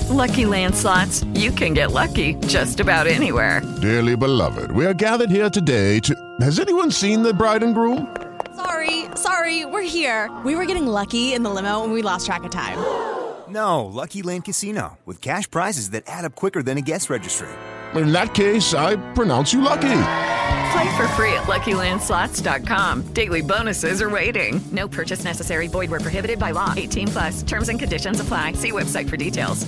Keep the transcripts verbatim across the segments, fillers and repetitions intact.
Lucky Land Slots, you can get lucky just about anywhere. Dearly beloved, we are gathered here today to... Has anyone seen the bride and groom? Sorry, sorry, we're here. We were getting lucky in the limo and we lost track of time. No, Lucky Land Casino, with cash prizes that add up quicker than a guest registry. In that case, I pronounce you lucky. Play for free at Lucky Land Slots dot com. Daily bonuses are waiting. No purchase necessary. Void where prohibited by law. eighteen plus. Terms and conditions apply. See website for details.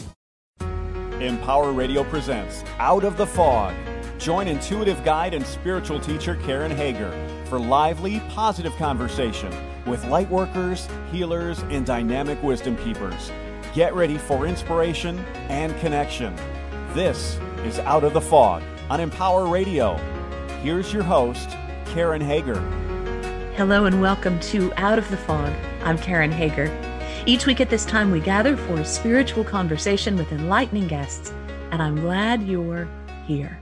Empower Radio presents Out of the Fog. Join intuitive guide and spiritual teacher Karen Hager for lively, positive conversation with light workers, healers, and dynamic wisdom keepers. Get ready for inspiration and connection. This is Out of the Fog on Empower Radio. Here's your host, Karen Hager. Hello and welcome to Out of the Fog. I'm Karen Hager. Each week at this time, we gather for a spiritual conversation with enlightening guests, and I'm glad you're here.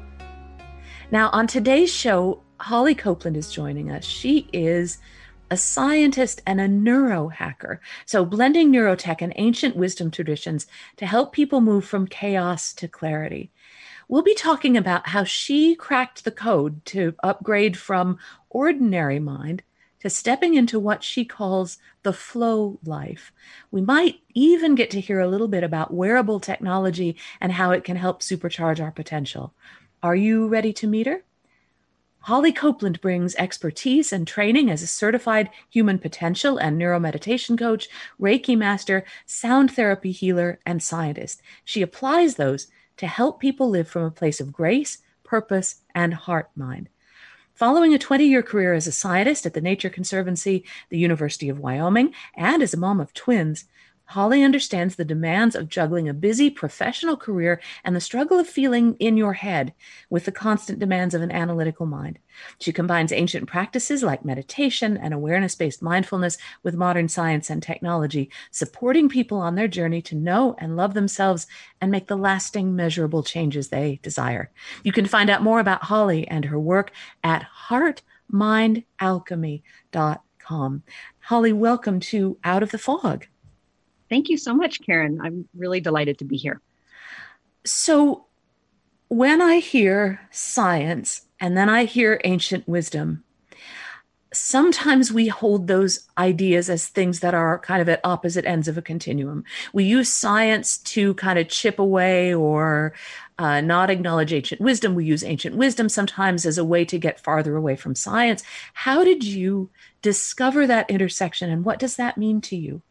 Now, on today's show, Holly Copeland is joining us. She is a scientist and a neurohacker, so blending neurotech and ancient wisdom traditions to help people move from chaos to clarity. We'll be talking about how she cracked the code to upgrade from ordinary mind to stepping into what she calls the flow life. We might even get to hear a little bit about wearable technology and how it can help supercharge our potential. Are you ready to meet her? Holly Copeland brings expertise and training as a certified human potential and neuromeditation coach, Reiki master, sound therapy healer, and scientist. She applies those to help people live from a place of grace, purpose, and heart-mind. Following a twenty-year career as a scientist at the Nature Conservancy, the University of Wyoming, and as a mom of twins, Holly understands the demands of juggling a busy professional career and the struggle of feeling in your head with the constant demands of an analytical mind. She combines ancient practices like meditation and awareness-based mindfulness with modern science and technology, supporting people on their journey to know and love themselves and make the lasting, measurable changes they desire. You can find out more about Holly and her work at heart mind alchemy dot com. Holly, welcome to Out of the Fog. Thank you so much, Karen. I'm really delighted to be here. So when I hear science and then I hear ancient wisdom, sometimes we hold those ideas as things that are kind of at opposite ends of a continuum. We use science to kind of chip away or uh, not acknowledge ancient wisdom. We use ancient wisdom sometimes as a way to get farther away from science. How did you discover that intersection, and what does that mean to you?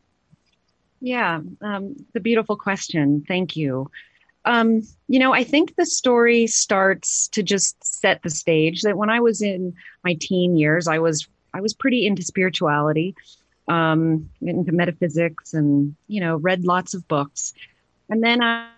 Yeah, um, it's a beautiful question. Thank you. Um, you know, I think the story starts to just set the stage that when I was in my teen years, I was I was pretty into spirituality, um, into metaphysics, and, you know, read lots of books. And then I,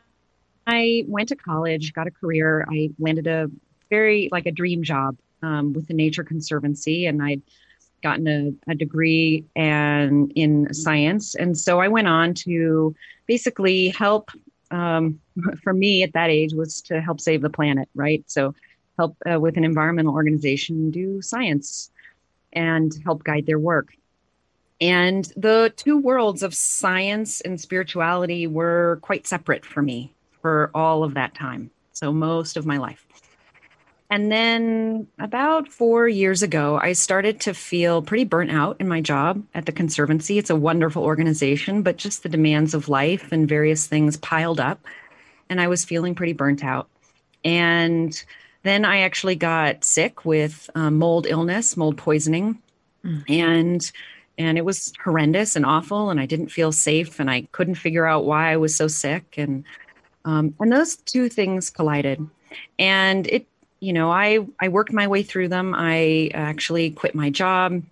I went to college, got a career. I landed a very like a dream job um, with the Nature Conservancy, and I'd gotten a, a degree and in science. And so I went on to basically help, um, for me at that age was to help save the planet, right? So help uh, with an environmental organization do science and help guide their work. And the two worlds of science and spirituality were quite separate for me for all of that time. So most of my life. And then about four years ago, I started to feel pretty burnt out in my job at the Conservancy. It's a wonderful organization, but just the demands of life and various things piled up. And I was feeling pretty burnt out. And then I actually got sick with um, mold illness, mold poisoning. Mm. And and it was horrendous and awful. And I didn't feel safe. And I couldn't figure out why I was so sick. And um, and those two things collided. And it You know, I, I worked my way through them. I actually quit my job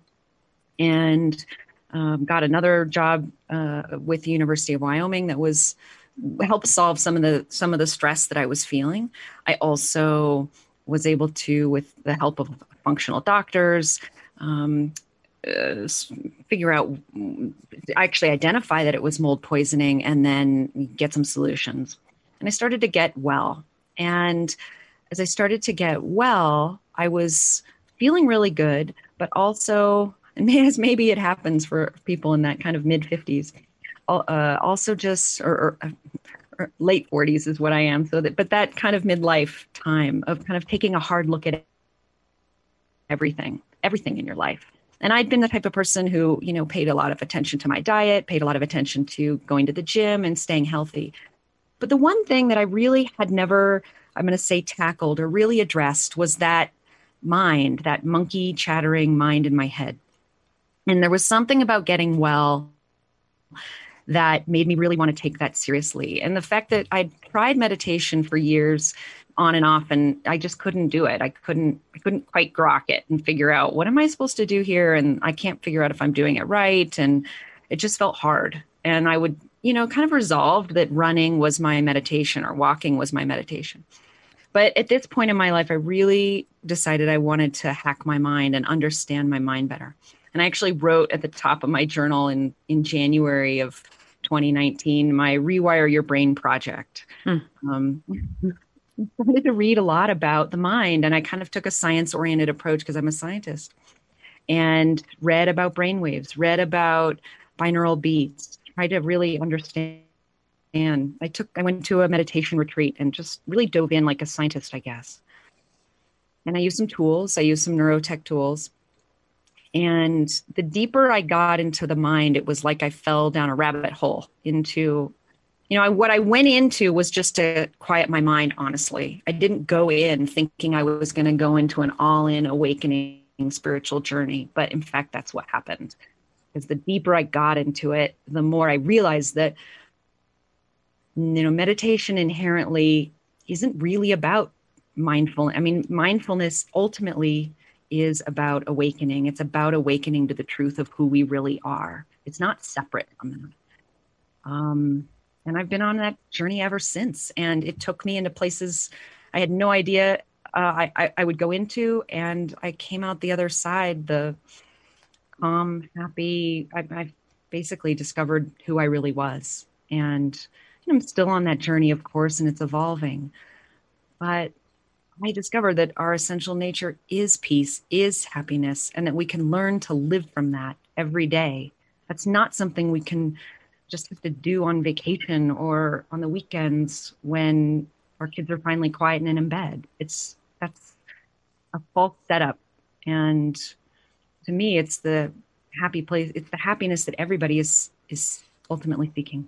and um, got another job uh, with the University of Wyoming that was helped solve some of the some of the stress that I was feeling. I also was able to, with the help of functional doctors, um, uh, figure out, actually identify that it was mold poisoning and then get some solutions. And I started to get well. And as I started to get well, I was feeling really good, but also, and as maybe it happens for people in that kind of mid fifties, uh, also just, or, or or late forties is what I am. So that, but that kind of midlife time of kind of taking a hard look at everything, everything in your life. And I'd been the type of person who, you know, paid a lot of attention to my diet, paid a lot of attention to going to the gym and staying healthy. But the one thing that I really had never, I'm going to say tackled or really addressed was that mind, that monkey chattering mind in my head. And there was something about getting well that made me really want to take that seriously. And the fact that I'd tried meditation for years on and off, and I just couldn't do it. I couldn't, I couldn't quite grok it and figure out what am I supposed to do here? And I can't figure out if I'm doing it right. And it just felt hard. And I would, you know, kind of resolved that running was my meditation or walking was my meditation. But at this point in my life, I really decided I wanted to hack my mind and understand my mind better. And I actually wrote at the top of my journal in, in January of twenty nineteen, my Rewire Your Brain project. Hmm. Um, I started to read a lot about the mind, and I kind of took a science-oriented approach because I'm a scientist, and read about brainwaves, read about binaural beats, tried to really understand. And I took, I went to a meditation retreat and just really dove in like a scientist, I guess. And I used some tools. I used some neurotech tools. And the deeper I got into the mind, it was like I fell down a rabbit hole into, you know, I, what I went into was just to quiet my mind, honestly. I didn't go in thinking I was going to go into an all-in awakening spiritual journey. But in fact, that's what happened. Because the deeper I got into it, the more I realized that, you know, meditation inherently isn't really about mindfulness. I mean, mindfulness ultimately is about awakening. It's about awakening to the truth of who we really are. It's not separate from that. Um, and I've been on that journey ever since. And it took me into places I had no idea uh, I, I, I would go into. And I came out the other side, the calm, happy. I, I basically discovered who I really was. And I'm still on that journey, of course, and it's evolving. But I discovered that our essential nature is peace, is happiness, and that we can learn to live from that every day. That's not something we can just have to do on vacation or on the weekends when our kids are finally quiet and in bed. It's that's a false setup. And to me, it's the happy place. It's the happiness that everybody is is ultimately seeking.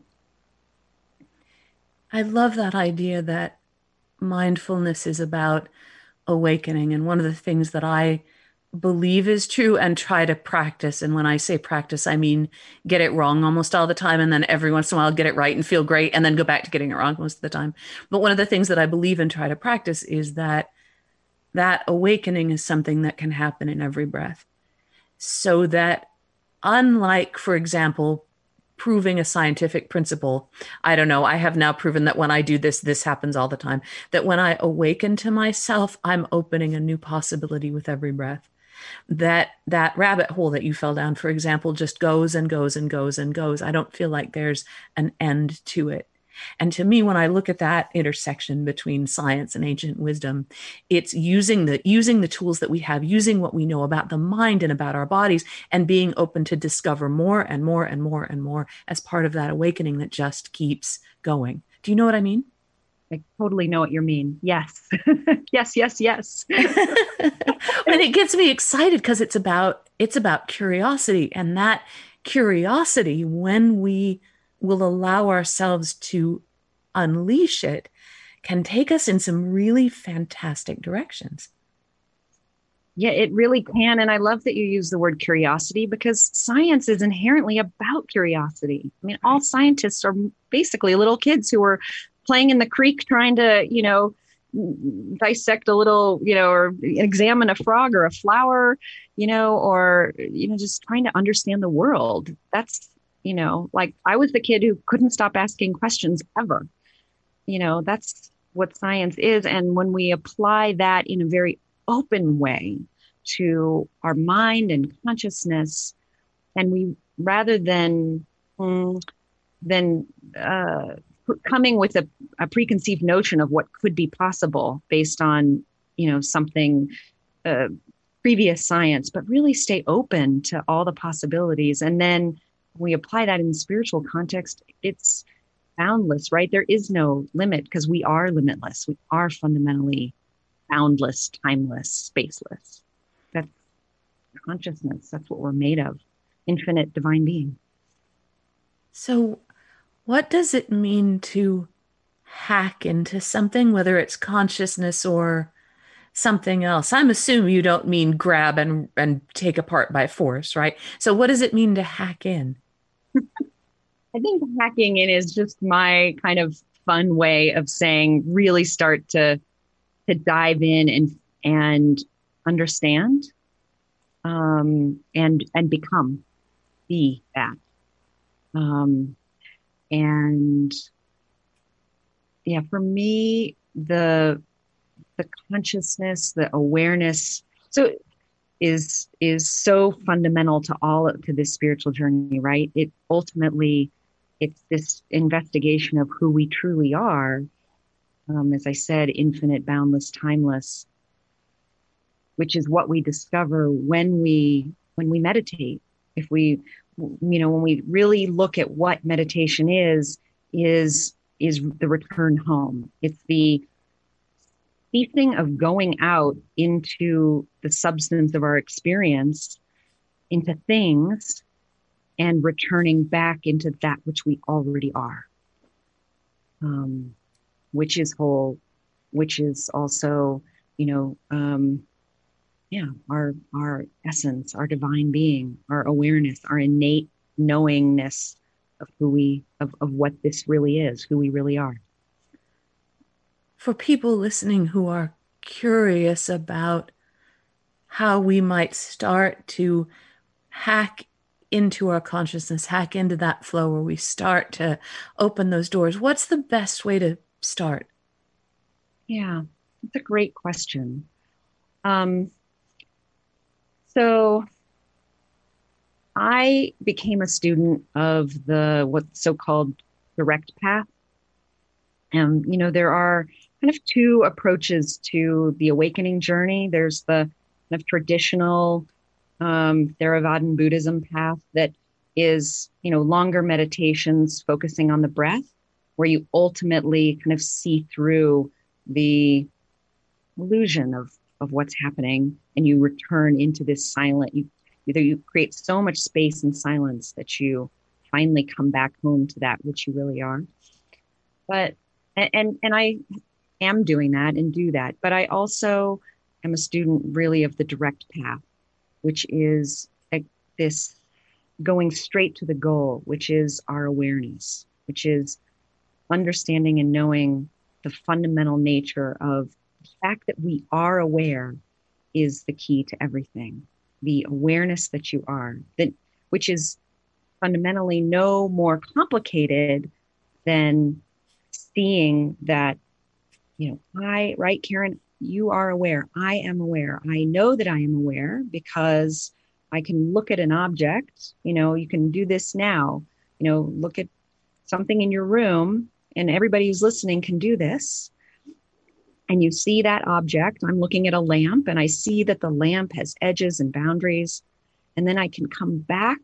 I love that idea that mindfulness is about awakening. And one of the things that I believe is true and try to practice, and when I say practice, I mean get it wrong almost all the time, and then every once in a while get it right and feel great, and then go back to getting it wrong most of the time. But one of the things that I believe and try to practice is that that awakening is something that can happen in every breath. So that unlike, for example, proving a scientific principle. I don't know. I have now proven that when I do this, this happens all the time. That when I awaken to myself, I'm opening a new possibility with every breath. That that rabbit hole that you fell down, for example, just goes and goes and goes and goes. I don't feel like there's an end to it. And to me, when I look at that intersection between science and ancient wisdom, it's using the using the tools that we have, using what we know about the mind and about our bodies, and being open to discover more and more and more and more as part of that awakening that just keeps going. Do you know what I mean? I totally know what you mean. Yes. yes, yes, yes. And it gets me excited because it's about it's about curiosity, and that curiosity, when we will allow ourselves to unleash it, can take us in some really fantastic directions. Yeah, it really can. And I love that you use the word curiosity, because science is inherently about curiosity. I mean, all scientists are basically little kids who are playing in the creek trying to, you know, dissect a little, you know, or examine a frog or a flower, you know, or, you know, just trying to understand the world. That's, you know, like I was the kid who couldn't stop asking questions ever. You know, that's what science is. And when we apply that in a very open way to our mind and consciousness, and we, rather than, mm, than uh, coming with a, a preconceived notion of what could be possible based on, you know, something, uh, previous science, but really stay open to all the possibilities. And then we apply that in the spiritual context, it's boundless, right? There is no limit because we are limitless. We are fundamentally boundless, timeless, spaceless. That's consciousness. That's what we're made of. Infinite divine being. So what does it mean to hack into something, whether it's consciousness or something else? I'm assuming you don't mean grab and, and take apart by force, right? So what does it mean to hack in? I think hacking in is just my kind of fun way of saying really start to to dive in and and understand um, and and become, be that. Um, and yeah, for me, the the consciousness, the awareness, so is is so fundamental to all to this spiritual journey, right? It ultimately, it's this investigation of who we truly are. Um, as I said, infinite, boundless, timeless, which is what we discover when we when we meditate. If we, you know, when we really look at what meditation is, is is the return home. It's the ceasing of going out into the substance of our experience, into things, and returning back into that which we already are, um, which is whole, which is also, you know, um, yeah, our our essence, our divine being, our awareness, our innate knowingness of who we, of, of what this really is, who we really are. For people listening who are curious about how we might start to hack into our consciousness, hack into that flow where we start to open those doors, what's the best way to start? Yeah, that's a great question. Um, so I became a student of the what's so-called direct path. And, you know, there are kind of two approaches to the awakening journey. There's the kind of traditional um, Theravadan Buddhism path that is, you know, longer meditations focusing on the breath, where you ultimately kind of see through the illusion of, of what's happening and you return into this silent, you either you create so much space and silence that you finally come back home to that which you really are. But, and, and I am doing that and do that, but I also am a student really of the direct path, which is a, this going straight to the goal, which is our awareness, which is understanding and knowing the fundamental nature of the fact that we are aware is the key to everything. The awareness that you are, that which is fundamentally no more complicated than seeing that, you know, I, right, Karen, you are aware. I am aware. I know that I am aware because I can look at an object. You know, you can do this now. You know, look at something in your room, and everybody who's listening can do this. And you see that object. I'm looking at a lamp and I see that the lamp has edges and boundaries. And then I can come back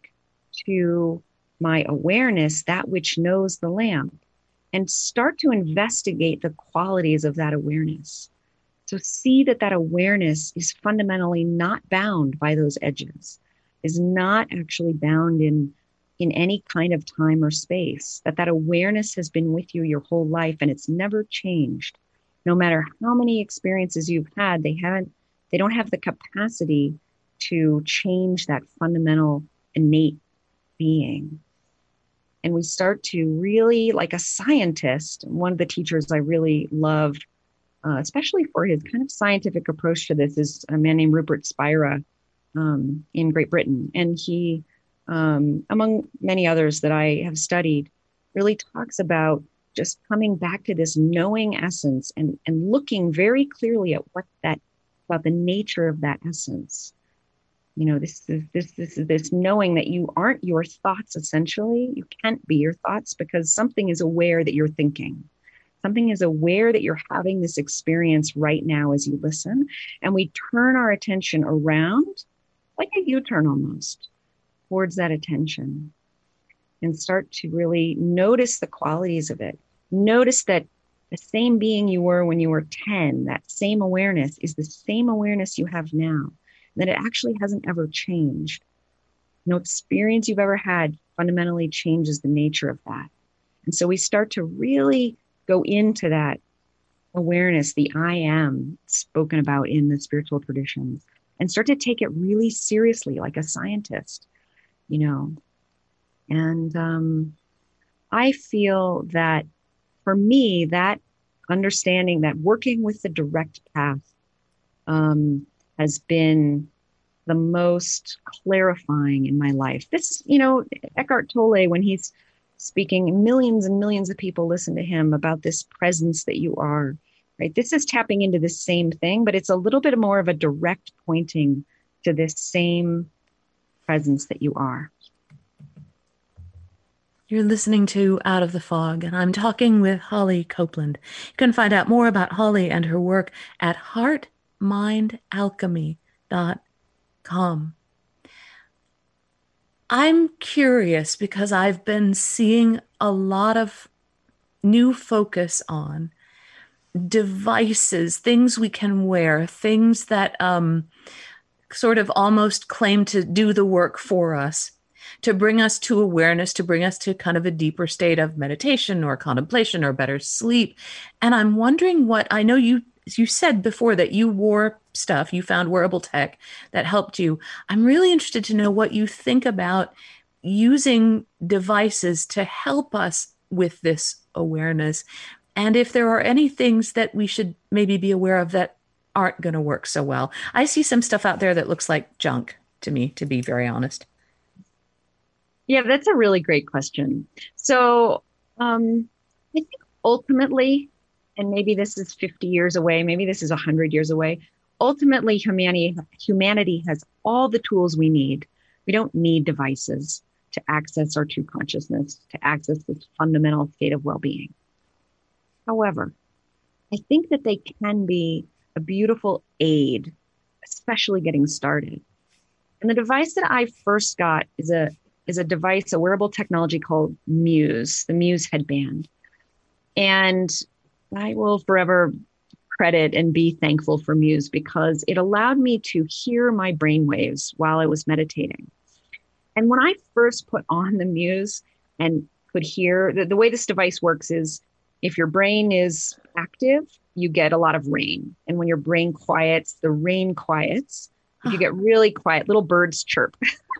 to my awareness, that which knows the lamp, and start to investigate the qualities of that awareness. So see that that awareness is fundamentally not bound by those edges, is not actually bound in, in any kind of time or space, that that awareness has been with you your whole life and it's never changed. No matter how many experiences you've had, they haven't, they don't have the capacity to change that fundamental innate being. And we start to really, like a scientist, one of the teachers I really loved, uh, especially for his kind of scientific approach to this, is a man named Rupert Spira um, in Great Britain. And he, um, among many others that I have studied, really talks about just coming back to this knowing essence and, and looking very clearly at what that, about the nature of that essence. You know, this is this, this is this knowing that you aren't your thoughts, essentially. You can't be your thoughts because something is aware that you're thinking. Something is aware that you're having this experience right now as you listen. And we turn our attention around, like a U-turn almost, towards that attention. and start to really notice the qualities of it. Notice that the same being you were when you were ten, that same awareness is the same awareness you have now, that it actually hasn't ever changed. No experience you've ever had fundamentally changes the nature of that. And so we start to really go into that awareness, the I am spoken about in the spiritual traditions, and start to take it really seriously, like a scientist, you know. And um, I feel that for me, that understanding, that working with the direct path um, has been the most clarifying in my life. This, you know, Eckhart Tolle, when he's speaking, millions and millions of people listen to him about this presence that you are, right? This is tapping into the same thing, but it's a little bit more of a direct pointing to this same presence that you are. You're listening to Out of the Fog, and I'm talking with Holly Copeland. You can find out more about Holly and her work at heart mind alchemy dot com. I'm curious because I've been seeing a lot of new focus on devices, things we can wear, things that um, sort of almost claim to do the work for us, to bring us to awareness, to bring us to kind of a deeper state of meditation or contemplation or better sleep. And I'm wondering what, I know you you said before that you wore stuff, you found wearable tech that helped you. I'm really interested to know what you think about using devices to help us with this awareness. And if there are any things that we should maybe be aware of that aren't going to work so well. I see some stuff out there that looks like junk to me, to be very honest. Yeah, that's a really great question. So um, I think ultimately, and maybe this is fifty years away, maybe this is one hundred years away, ultimately humanity, humanity has all the tools we need. We don't need devices to access our true consciousness, to access this fundamental state of well-being. However, I think that they can be a beautiful aid, especially getting started. And the device that I first got is a is a device, a wearable technology called Muse, the Muse headband. And I will forever credit and be thankful for Muse because it allowed me to hear my brainwaves while I was meditating. And when I first put on the Muse and could hear, the, the way this device works is if your brain is active, you get a lot of rain. And when your brain quiets, the rain quiets. If you get really quiet, little birds chirp.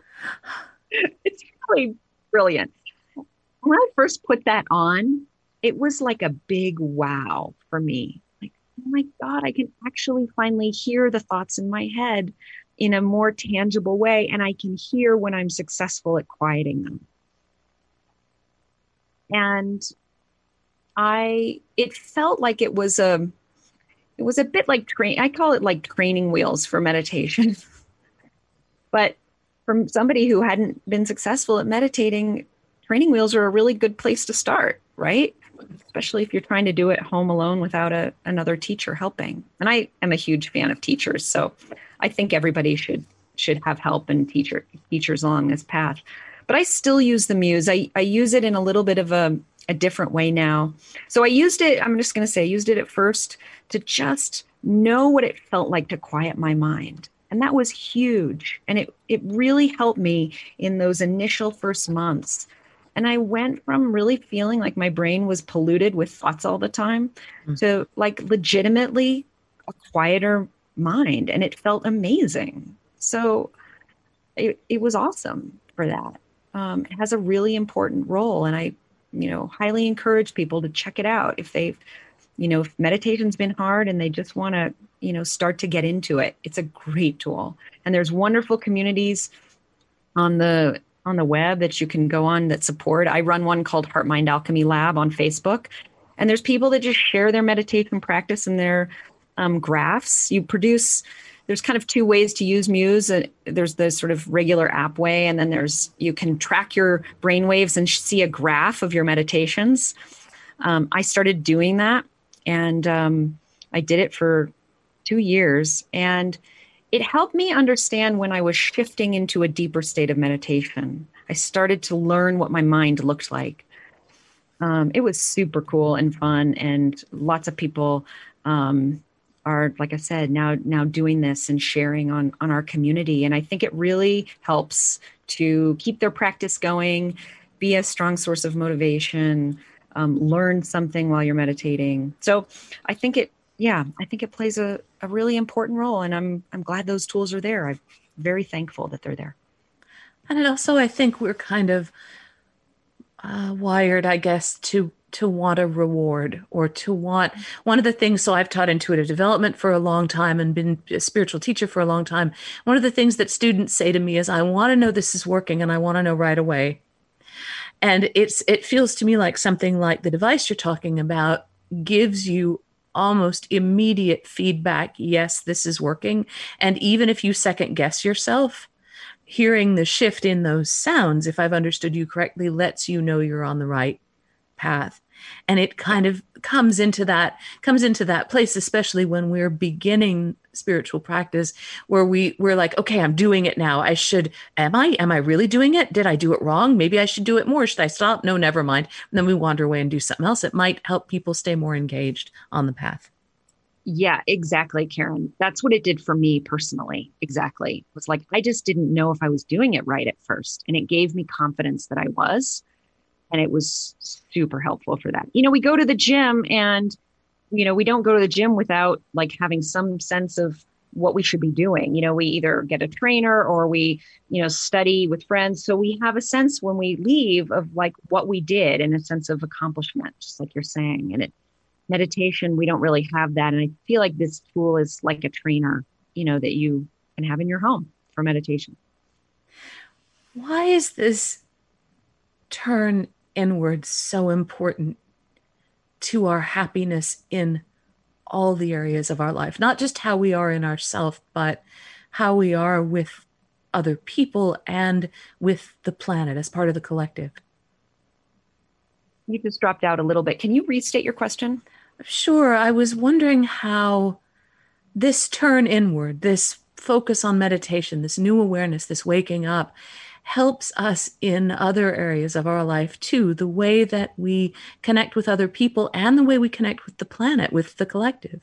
It's really brilliant. When I first put that on, it was like a big wow for me. Like, oh my God, I can actually finally hear the thoughts in my head in a more tangible way. And I can hear when I'm successful at quieting them. And I, it felt like it was a, it was a bit like train. I call it like training wheels for meditation. But from somebody who hadn't been successful at meditating, training wheels are a really good place to start, right? Especially if you're trying to do it home alone without a, another teacher helping. And I am a huge fan of teachers, so I think everybody should should have help and teacher teachers along this path. But I still use the Muse. I, I use it in a little bit of a, a different way now. So I used it, I'm just going to say, I used it at first to just know what it felt like to quiet my mind. And that was huge. And it, it really helped me in those initial first months. And I went from really feeling like my brain was polluted with thoughts all the time mm-hmm. to like legitimately a quieter mind. And it felt amazing. So it, it was awesome for that. Um, it has a really important role. And I, you know, highly encourage people to check it out if they've, you know, if meditation's been hard and they just want to, you know, start to get into it. It's a great tool. And there's wonderful communities on the on the web that you can go on that support. I run one called Heart Mind Alchemy Lab on Facebook. And there's people that just share their meditation practice and their um, graphs. You produce, there's kind of two ways to use Muse. Uh, there's the sort of regular app way, and then there's, you can track your brain waves and see a graph of your meditations. Um, I started doing that, and um, I did it for two years. And it helped me understand when I was shifting into a deeper state of meditation, I started to learn what my mind looked like. Um, it was super cool and fun, and lots of people um, are, like I said, now now doing this and sharing on on our community. And I think it really helps to keep their practice going, be a strong source of motivation, um, learn something while you're meditating. So I think it, yeah, I think it plays a, a really important role, and I'm I'm glad those tools are there. I'm very thankful that they're there. And it also, I think we're kind of uh, wired, I guess, to to want a reward or to want one of the things. So I've taught intuitive development for a long time and been a spiritual teacher for a long time. One of the things that students say to me is, I want to know this is working and I want to know right away. And it's it feels to me like something like the device you're talking about gives you almost immediate feedback. Yes, this is working. And even if you second guess yourself, hearing the shift in those sounds, if I've understood you correctly, lets you know you're on the right path. And it kind of comes into that, comes into that place, especially when we're beginning spiritual practice, where we, we're like, okay, I'm doing it now. I should, am I, am I really doing it? Did I do it wrong? Maybe I should do it more. Should I stop? No, never mind. And then we wander away and do something else. It might help people stay more engaged on the path. Yeah, exactly, Karen. That's what it did for me personally. Exactly. It was like, I just didn't know if I was doing it right at first. And it gave me confidence that I was. And it was super helpful for that. You know, we go to the gym and, you know, we don't go to the gym without like having some sense of what we should be doing. You know, we either get a trainer or we, you know, study with friends. So we have a sense when we leave of like what we did and a sense of accomplishment, just like you're saying. And it, meditation, we don't really have that. And I feel like this tool is like a trainer, you know, that you can have in your home for meditation. Why is this turn inward so important to our happiness in all the areas of our life? Not just how we are in ourselves, but how we are with other people and with the planet as part of the collective. You just dropped out a little bit. Can you restate your question? Sure. I was wondering how this turn inward, this focus on meditation, this new awareness, this waking up, helps us in other areas of our life too, the way that we connect with other people and the way we connect with the planet, with the collective.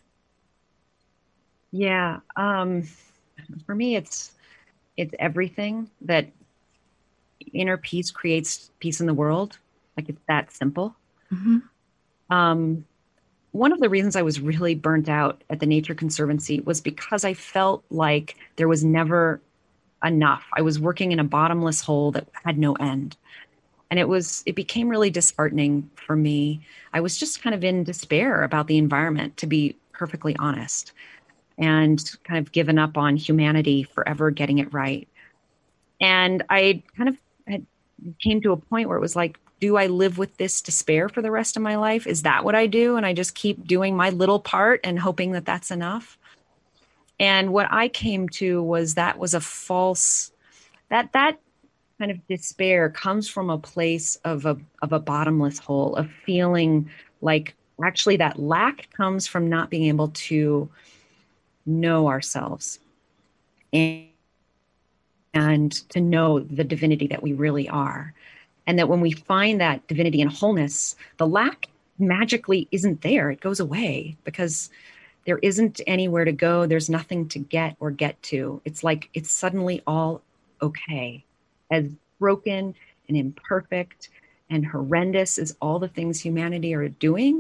Yeah. Um, for me, it's it's everything. That inner peace creates peace in the world. Like, it's that simple. Mm-hmm. Um, one of the reasons I was really burnt out at the Nature Conservancy was because I felt like there was never enough. I was working in a bottomless hole that had no end. And it was, it became really disheartening for me. I was just kind of in despair about the environment, to be perfectly honest, and kind of given up on humanity forever getting it right. And I kind of had came to a point where it was like, do I live with this despair for the rest of my life? Is that what I do? And I just keep doing my little part and hoping that that's enough. And what I came to was that was a false, that that kind of despair comes from a place of a of a bottomless hole, of feeling like actually that lack comes from not being able to know ourselves and, and to know the divinity that we really are. And that when we find that divinity and wholeness, the lack magically isn't there. It goes away because there isn't anywhere to go. There's nothing to get or get to. It's like it's suddenly all okay. As broken and imperfect and horrendous as all the things humanity are doing,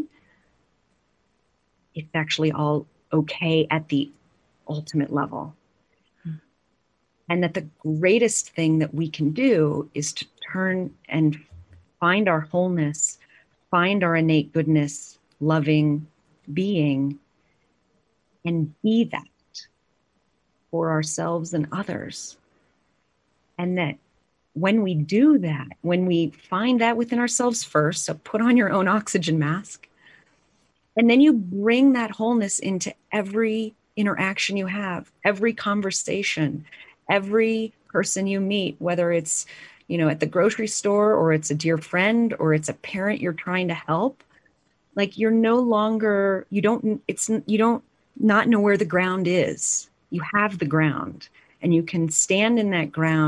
it's actually all okay at the ultimate level. Hmm. And that the greatest thing that we can do is to turn and find our wholeness, find our innate goodness, loving being, and be that for ourselves and others. And that when we do that, when we find that within ourselves first, so put on your own oxygen mask, and then you bring that wholeness into every interaction you have, every conversation, every person you meet, whether it's, you know, at the grocery store or it's a dear friend or it's a parent you're trying to help. Like, you're no longer, you don't, it's, you don't not know where the ground is. You have the ground, and you can stand in that ground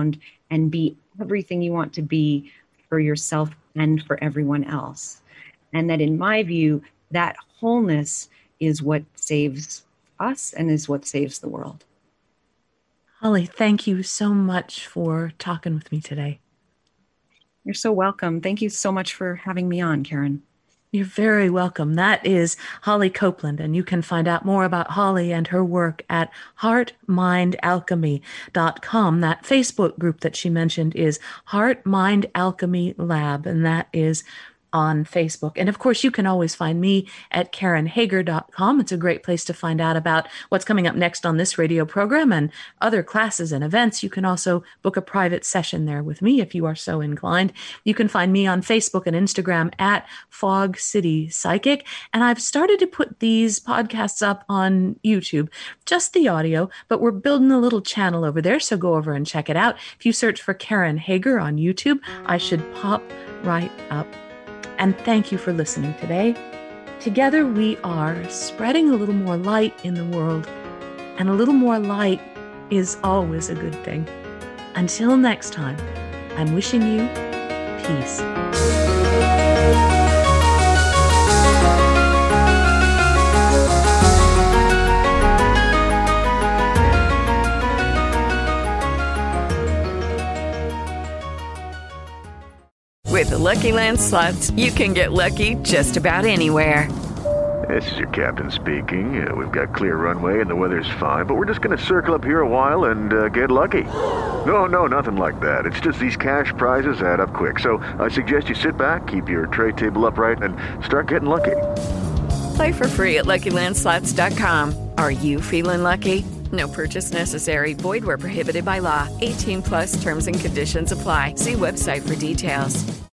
and be everything you want to be for yourself and for everyone else. And that, in my view, that wholeness is what saves us and is what saves the world. Holly, thank you so much for talking with me today. You're so welcome. Thank you so much for having me on, Karen. You're very welcome. That is Holly Copeland, and you can find out more about Holly and her work at heart mind alchemy dot com. That Facebook group that she mentioned is Heart Mind Alchemy Lab, and that is on Facebook. And of course, you can always find me at karen hager dot com. It's a great place to find out about what's coming up next on this radio program and other classes and events. You can also book a private session there with me if you are so inclined. You can find me on Facebook and Instagram at Fog City Psychic. And I've started to put these podcasts up on YouTube, just the audio, but we're building a little channel over there. So go over and check it out. If you search for Karen Hager on YouTube, I should pop right up. And thank you for listening today. Together we are spreading a little more light in the world, and a little more light is always a good thing. Until next time, I'm wishing you peace. With the Lucky Land Slots, you can get lucky just about anywhere. This is your captain speaking. Uh, we've got clear runway and the weather's fine, but we're just going to circle up here a while and uh, get lucky. No, no, nothing like that. It's just these cash prizes add up quick. So I suggest you sit back, keep your tray table upright, and start getting lucky. Play for free at lucky land slots dot com. Are you feeling lucky? No purchase necessary. Void where prohibited by law. eighteen plus terms and conditions apply. See website for details.